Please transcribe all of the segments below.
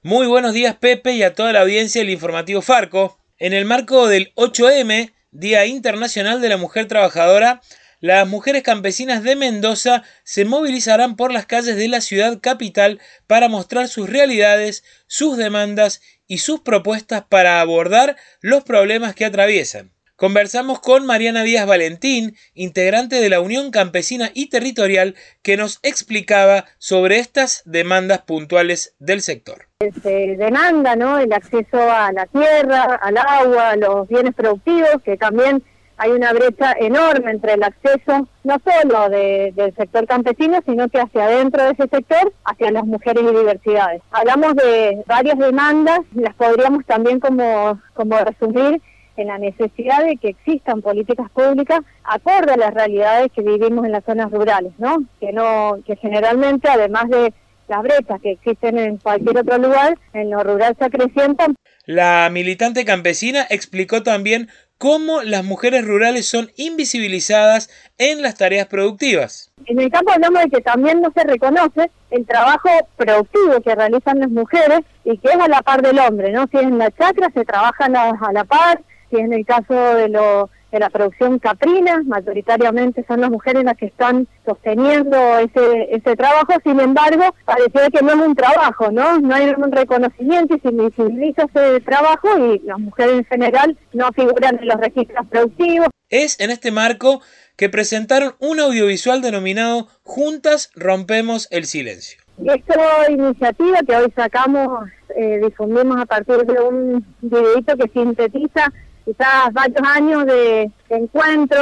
Muy buenos días, Pepe, y a toda la audiencia del informativo Farco. En el marco del 8M, Día Internacional de la Mujer Trabajadora, las mujeres campesinas de Mendoza se movilizarán por las calles de la ciudad capital para mostrar sus realidades, sus demandas y sus propuestas para abordar los problemas que atraviesan. Conversamos con Mariana Díaz Valentín, integrante de la Unión Campesina y Territorial, que nos explicaba sobre estas demandas puntuales del sector. Se demanda, ¿no?, el acceso a la tierra, al agua, a los bienes productivos, que también hay una brecha enorme entre el acceso, no solo del sector campesino, sino que hacia adentro de ese sector, hacia las mujeres y diversidades. Hablamos de varias demandas, las podríamos también como resumir en la necesidad de que existan políticas públicas acorde a las realidades que vivimos en las zonas rurales, ¿no? Que generalmente, además de las brechas que existen en cualquier otro lugar, en lo rural se acrecientan. La militante campesina explicó también cómo las mujeres rurales son invisibilizadas en las tareas productivas. En el campo hablamos de que también no se reconoce el trabajo productivo que realizan las mujeres y que es a la par del hombre, ¿no? Si es en la chacra se trabajan a la par, si es en el caso de la producción caprina, mayoritariamente son las mujeres las que están sosteniendo ese trabajo. Sin embargo, pareciera que no es un trabajo, ¿no? No hay un reconocimiento y se invisibiliza ese trabajo y las mujeres en general no figuran en los registros productivos. Es en este marco que presentaron un audiovisual denominado Juntas Rompemos el Silencio. Esta iniciativa que hoy sacamos, difundimos a partir de un videíto que sintetiza quizás varios años de encuentro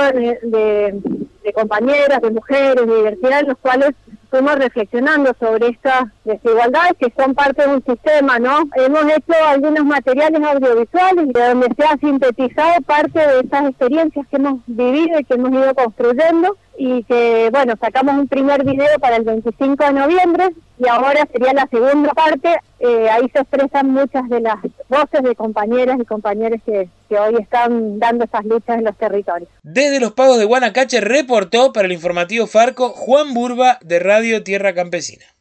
de compañeras, de mujeres, de diversidad, en los cuales fuimos reflexionando sobre estas desigualdades que son parte de un sistema, ¿no? Hemos hecho algunos materiales audiovisuales de donde se ha sintetizado parte de estas experiencias que hemos vivido y que hemos ido construyendo, y que, bueno, sacamos un primer video para el 25 de noviembre y ahora sería la segunda parte. Ahí se expresan muchas de las voces de compañeras y compañeros que hoy están dando esas luchas en los territorios. Desde los Pagos de Guanacache reportó para el informativo Farco Juan Burba de Radio Tierra Campesina.